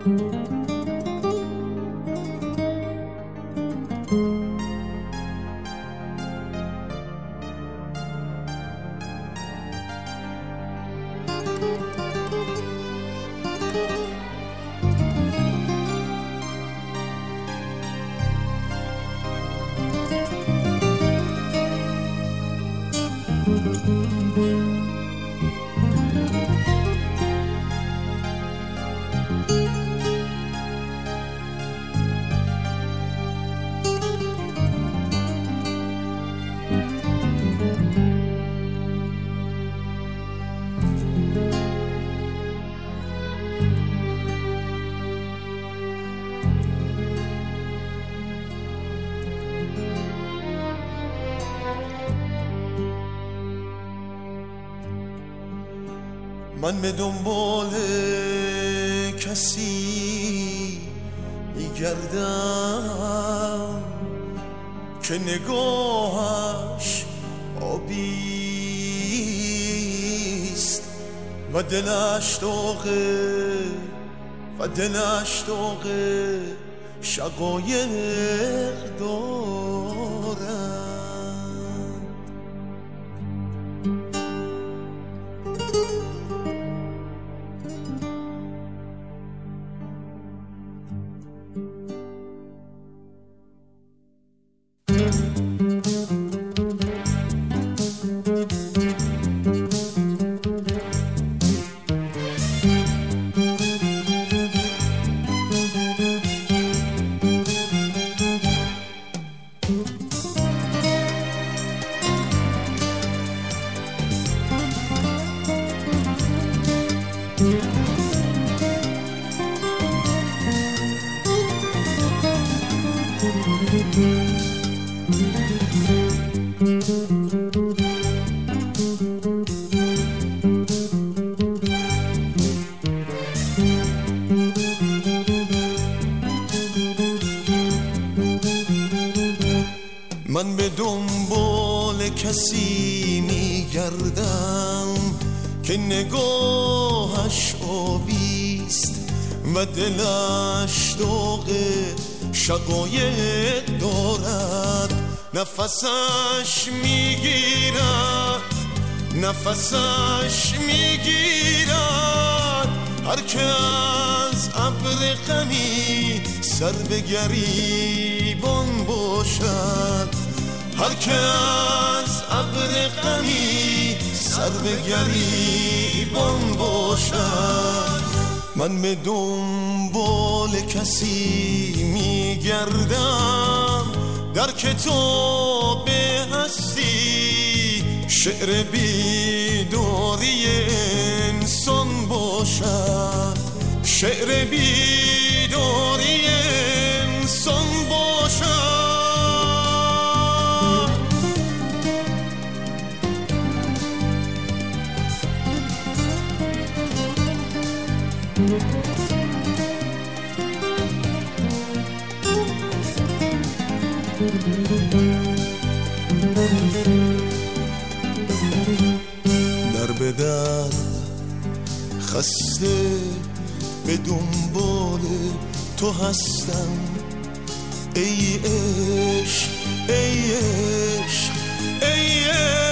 من به دنبال کسی میگردم که نگاهش آبیست و دلش داغه شقایق دارد. من به دنبال کسی میگردم که نگاهش آبیست و دلش داغه شقایق دارد. نفسش میگیرد هر که از ابر غمی سر به گریبان باشد. هر که از ابر غمی سر به گریبان باشد. من به دنبال کسی میگردم در کتاب هستی شعر بیداری انسان باشد. شعر بیداری انسان باشد. در به در خسته به دنبال تو هستم. ای عشق ای عشق ای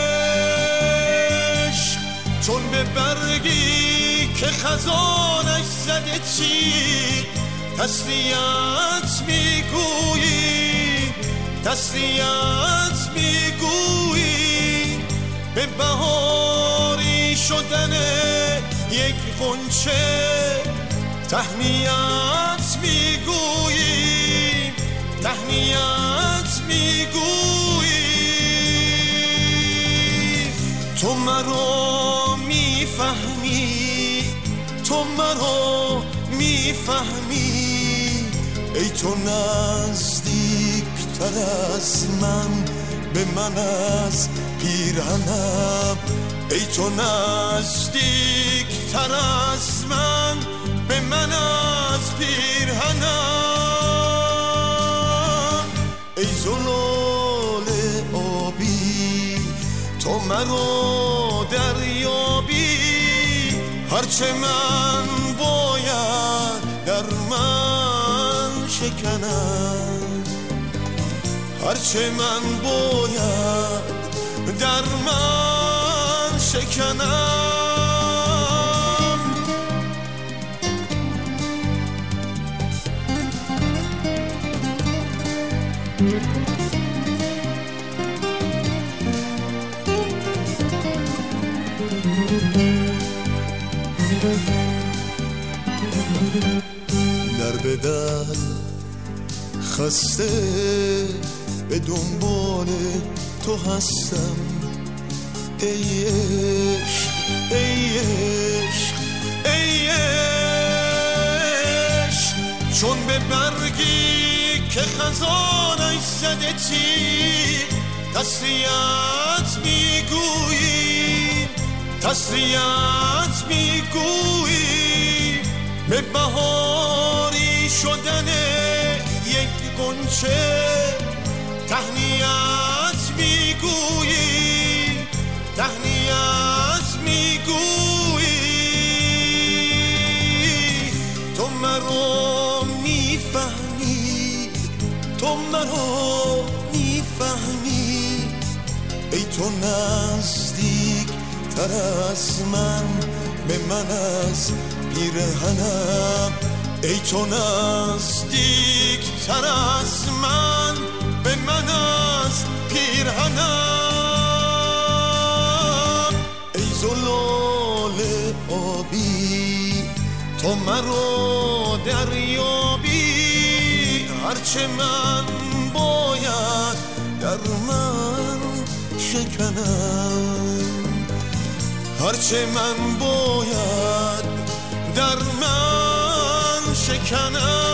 عشق چون به برگی که خزانش زده چی تسلیت میگویی به بهاری شدن یک غنچه تهنیت میگویی تو مرا میفهمی ای تو نزدیکتر از من به من از پیرهنم. ای تو نزدیکتر از من به من از پیرهنم. ای زلال آبی تو مرا دریابی هرچه من باید در من شکنم، هرچه من باید در من شکنم. در به در خسته به دنبال تو هستم، ای عشق ای عشق ای عشق، چون به برگی که خزانش زده تیر تسلیت میگویی، تسلیت میگویی، به بهاری شدن یک غنچه تهنیت میگویی، تهنیت میگویی. تو مرا میفهمی، تو مرا میفهمی، ای تو نزدیک تر از من به من از پیرهنم، ای تو نزدیک تر از من به من از پیرهنم. ای زلال آبی تو مرا دریابی، هرچه من باید در من شکنم، هرچه من باید در من شکنم.